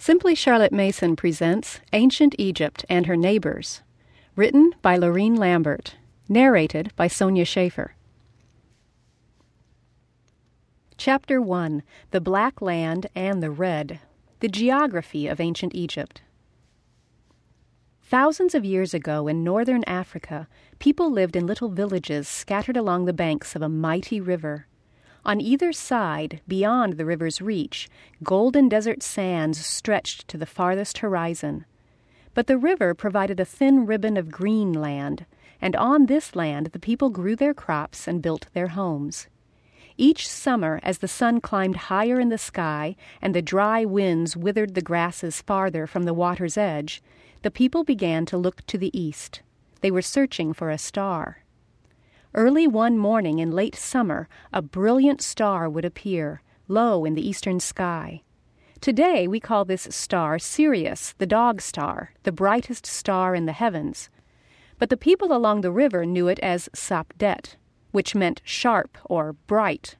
Simply Charlotte Mason presents Ancient Egypt and Her Neighbors, written by Lorene Lambert, narrated by Sonia Schaefer. Chapter 1. The Black Land and the Red. The Geography of Ancient Egypt. Thousands of years ago in northern Africa, people lived in little villages scattered along the banks of a mighty river. On either side, beyond the river's reach, golden desert sands stretched to the farthest horizon. But the river provided a thin ribbon of green land, and on this land the people grew their crops and built their homes. Each summer, as the sun climbed higher in the sky and the dry winds withered the grasses farther from the water's edge, the people began to look to the east. They were searching for a star. Early one morning in late summer, a brilliant star would appear, low in the eastern sky. Today we call this star Sirius, the dog star, the brightest star in the heavens. But the people along the river knew it as Sapdet, which meant sharp or bright.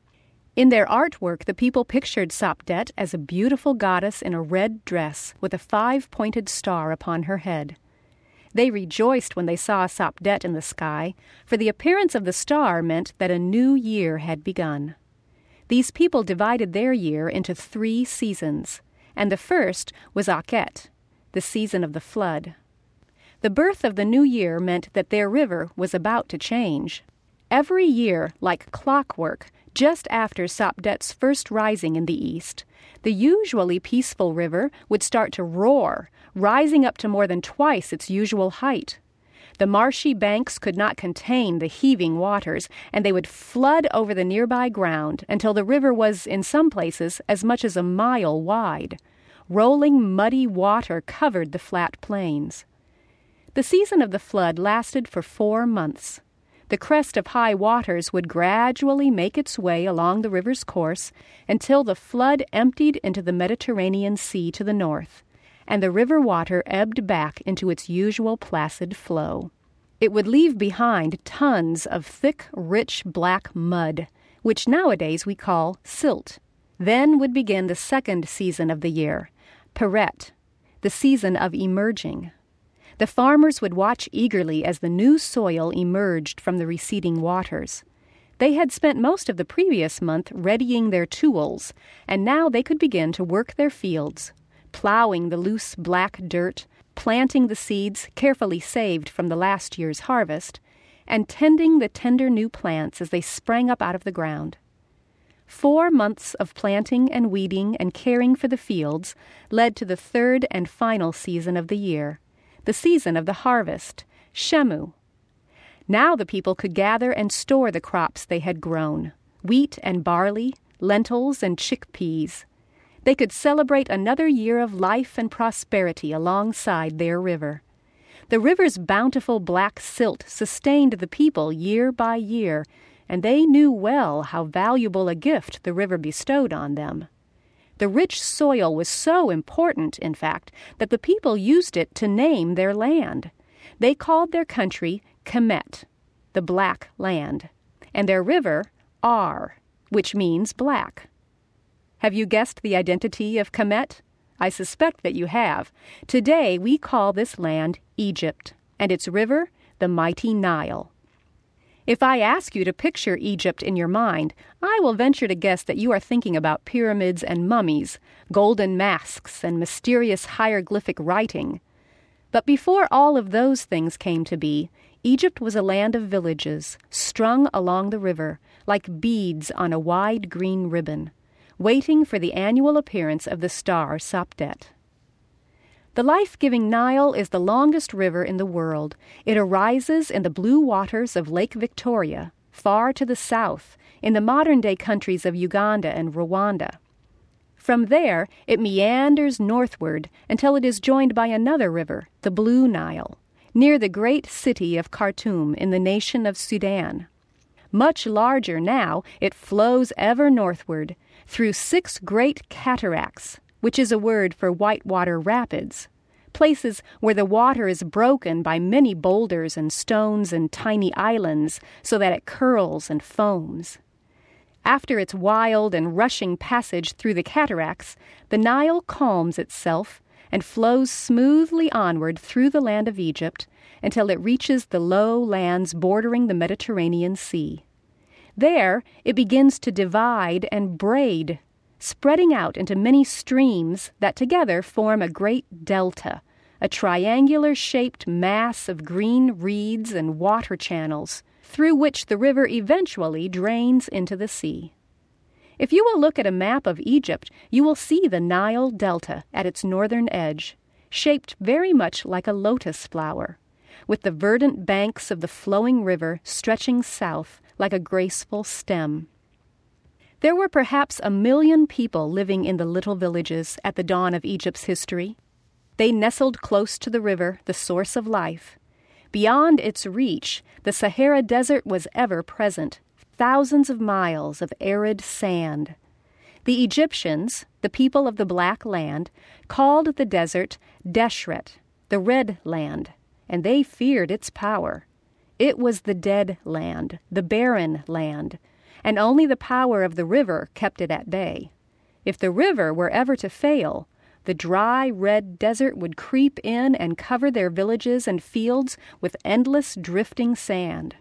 In their artwork, the people pictured Sapdet as a beautiful goddess in a red dress with a 5-pointed star upon her head. They rejoiced when they saw Sapdet in the sky, for the appearance of the star meant that a new year had begun. These people divided their year into 3 seasons, and the first was Akhet, the season of the flood. The birth of the new year meant that their river was about to change. Every year, like clockwork, just after Sapdet's first rising in the east, the usually peaceful river would start to roar, rising up to more than twice its usual height. The marshy banks could not contain the heaving waters, and they would flood over the nearby ground until the river was, in some places, as much as a mile wide. Rolling muddy water covered the flat plains. The season of the flood lasted for 4 months. The crest of high waters would gradually make its way along the river's course until the flood emptied into the Mediterranean Sea to the north, and the river water ebbed back into its usual placid flow. It would leave behind tons of thick, rich black mud, which nowadays we call silt. Then would begin the second season of the year, Peret, the season of emerging. The farmers would watch eagerly as the new soil emerged from the receding waters. They had spent most of the previous month readying their tools, and now they could begin to work their fields, plowing the loose black dirt, planting the seeds carefully saved from the last year's harvest, and tending the tender new plants as they sprang up out of the ground. 4 months of planting and weeding and caring for the fields led to the third and final season of the year, the season of the harvest, Shemu. Now the people could gather and store the crops they had grown, wheat and barley, lentils and chickpeas. They could celebrate another year of life and prosperity alongside their river. The river's bountiful black silt sustained the people year by year, and they knew well how valuable a gift the river bestowed on them. The rich soil was so important, in fact, that the people used it to name their land. They called their country Kemet, the Black Land, and their river Ar, which means black. Have you guessed the identity of Kemet? I suspect that you have. Today we call this land Egypt, and its river the mighty Nile. If I ask you to picture Egypt in your mind, I will venture to guess that you are thinking about pyramids and mummies, golden masks and mysterious hieroglyphic writing. But before all of those things came to be, Egypt was a land of villages, strung along the river, like beads on a wide green ribbon, waiting for the annual appearance of the star Sapdet. The life-giving Nile is the longest river in the world. It arises in the blue waters of Lake Victoria, far to the south, in the modern-day countries of Uganda and Rwanda. From there, it meanders northward until it is joined by another river, the Blue Nile, near the great city of Khartoum in the nation of Sudan. Much larger now, it flows ever northward, through 6 great cataracts, which is a word for whitewater rapids, places where the water is broken by many boulders and stones and tiny islands so that it curls and foams. After its wild and rushing passage through the cataracts, the Nile calms itself and flows smoothly onward through the land of Egypt until it reaches the low lands bordering the Mediterranean Sea. There, it begins to divide and braid, spreading out into many streams that together form a great delta, a triangular-shaped mass of green reeds and water channels, through which the river eventually drains into the sea. If you will look at a map of Egypt, you will see the Nile Delta at its northern edge, shaped very much like a lotus flower, with the verdant banks of the flowing river stretching south like a graceful stem. There were perhaps 1 million people living in the little villages at the dawn of Egypt's history. They nestled close to the river, the source of life. Beyond its reach, the Sahara Desert was ever present, thousands of miles of arid sand. The Egyptians, the people of the Black Land, called the desert Deshret, the Red Land, and they feared its power. It was the dead land, the barren land, and only the power of the river kept it at bay. If the river were ever to fail, the dry, red desert would creep in and cover their villages and fields with endless drifting sand.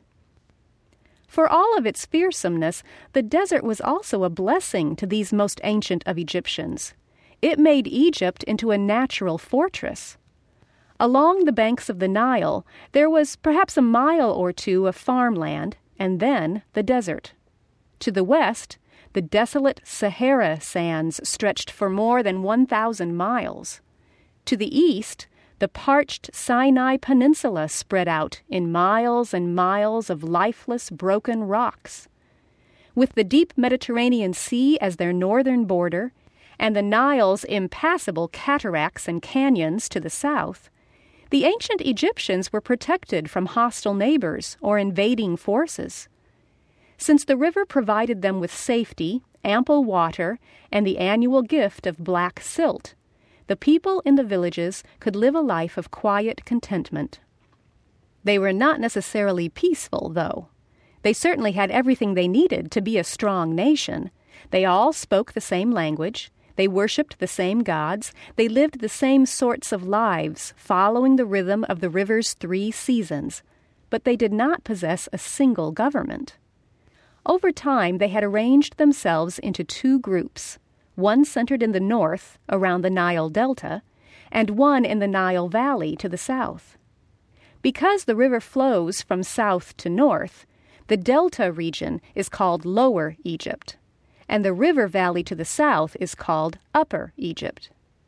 For all of its fearsomeness, the desert was also a blessing to these most ancient of Egyptians. It made Egypt into a natural fortress. Along the banks of the Nile, there was perhaps a mile or two of farmland, and then the desert. To the west, the desolate Sahara sands stretched for more than 1,000 miles. To the east, the parched Sinai Peninsula spread out in miles and miles of lifeless, broken rocks. With the deep Mediterranean Sea as their northern border, and the Nile's impassable cataracts and canyons to the south, the ancient Egyptians were protected from hostile neighbors or invading forces. Since the river provided them with safety, ample water, and the annual gift of black silt, the people in the villages could live a life of quiet contentment. They were not necessarily peaceful, though. They certainly had everything they needed to be a strong nation. They all spoke the same language. They worshipped the same gods. They lived the same sorts of lives, following the rhythm of the river's 3 seasons. But they did not possess a single government. Over time, they had arranged themselves into 2 groups, one centered in the north, around the Nile Delta, and one in the Nile Valley to the south. Because the river flows from south to north, the Delta region is called Lower Egypt, and the river valley to the south is called Upper Egypt.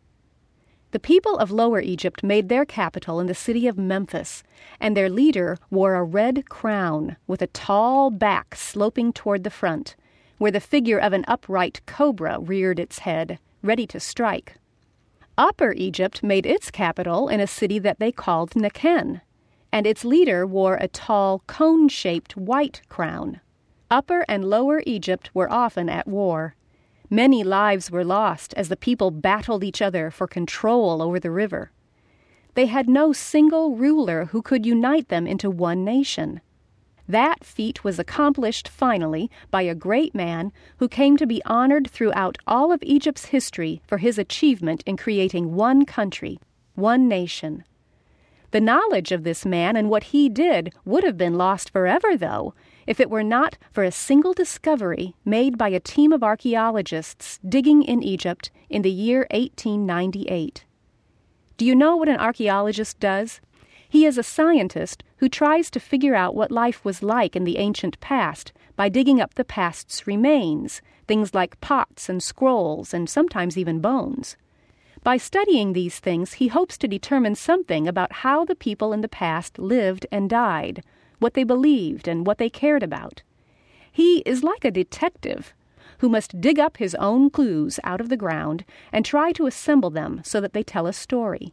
The people of Lower Egypt made their capital in the city of Memphis, and their leader wore a red crown with a tall back sloping toward the front, where the figure of an upright cobra reared its head, ready to strike. Upper Egypt made its capital in a city that they called Nekhen, and its leader wore a tall cone-shaped white crown. Upper and Lower Egypt were often at war. Many lives were lost as the people battled each other for control over the river. They had no single ruler who could unite them into one nation. That feat was accomplished finally by a great man who came to be honored throughout all of Egypt's history for his achievement in creating one country, one nation. The knowledge of this man and what he did would have been lost forever, though, if it were not for a single discovery made by a team of archaeologists digging in Egypt in the year 1898. Do you know what an archaeologist does? He is a scientist who tries to figure out what life was like in the ancient past by digging up the past's remains, things like pots and scrolls and sometimes even bones. By studying these things, he hopes to determine something about how the people in the past lived and died, what they believed and what they cared about. He is like a detective who must dig up his own clues out of the ground and try to assemble them so that they tell a story.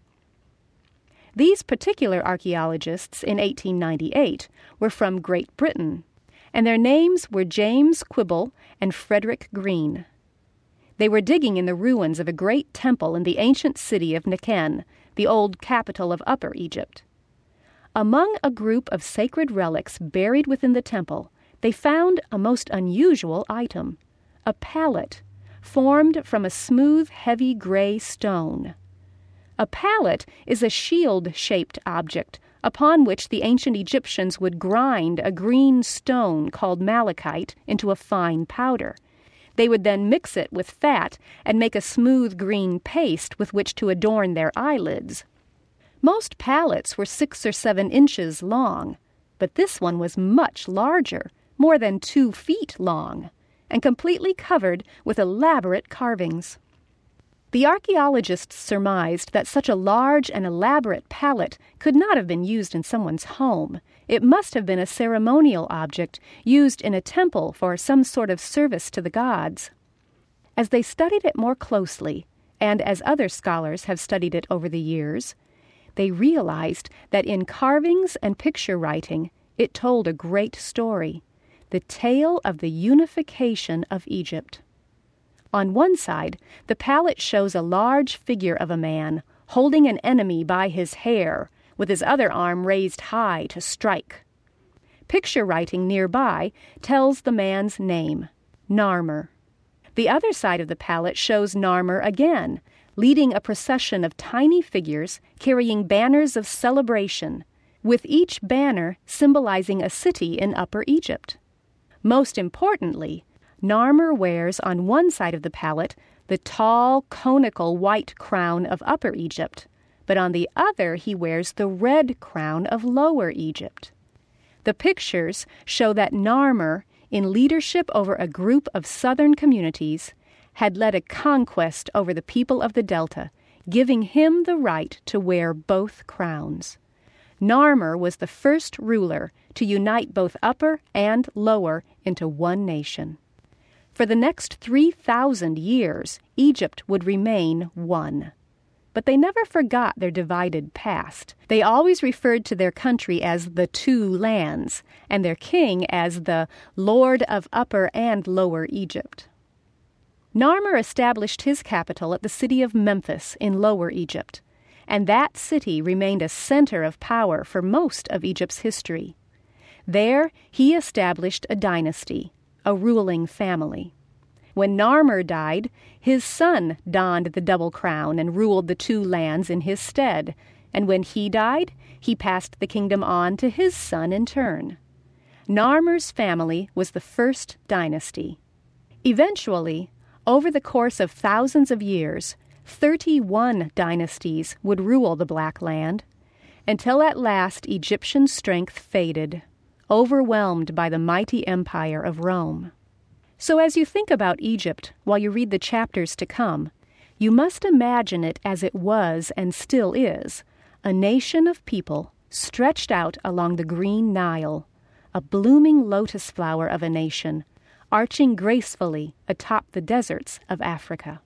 These particular archaeologists in 1898 were from Great Britain, and their names were James Quibble and Frederick Green. They were digging in the ruins of a great temple in the ancient city of Nekhen, the old capital of Upper Egypt. Among a group of sacred relics buried within the temple, they found a most unusual item, a pallet formed from a smooth, heavy gray stone. A pallet is a shield-shaped object upon which the ancient Egyptians would grind a green stone called malachite into a fine powder. They would then mix it with fat and make a smooth green paste with which to adorn their eyelids. Most pallets were 6 or 7 inches long, but this one was much larger, more than 2 feet long, and completely covered with elaborate carvings. The archaeologists surmised that such a large and elaborate pallet could not have been used in someone's home. It must have been a ceremonial object used in a temple for some sort of service to the gods. As they studied it more closely, and as other scholars have studied it over the years, they realized that in carvings and picture writing, it told a great story, the tale of the unification of Egypt. On one side, the pallet shows a large figure of a man holding an enemy by his hair, with his other arm raised high to strike. Picture writing nearby tells the man's name, Narmer. The other side of the pallet shows Narmer again, leading a procession of tiny figures carrying banners of celebration, with each banner symbolizing a city in Upper Egypt. Most importantly, Narmer wears on one side of the pallet the tall, conical white crown of Upper Egypt, but on the other he wears the red crown of Lower Egypt. The pictures show that Narmer, in leadership over a group of southern communities, had led a conquest over the people of the Delta, giving him the right to wear both crowns. Narmer was the first ruler to unite both Upper and Lower into one nation. For the next 3,000 years, Egypt would remain one. But they never forgot their divided past. They always referred to their country as the Two Lands, and their king as the Lord of Upper and Lower Egypt. Narmer established his capital at the city of Memphis in Lower Egypt, and that city remained a center of power for most of Egypt's history. There he established a dynasty, a ruling family. When Narmer died, his son donned the double crown and ruled the two lands in his stead, and when he died, he passed the kingdom on to his son in turn. Narmer's family was the first dynasty. Eventually, over the course of thousands of years, 31 dynasties would rule the Black Land, until at last Egyptian strength faded, overwhelmed by the mighty empire of Rome. So as you think about Egypt while you read the chapters to come, you must imagine it as it was and still is, a nation of people stretched out along the green Nile, a blooming lotus flower of a nation, arching gracefully atop the deserts of Africa.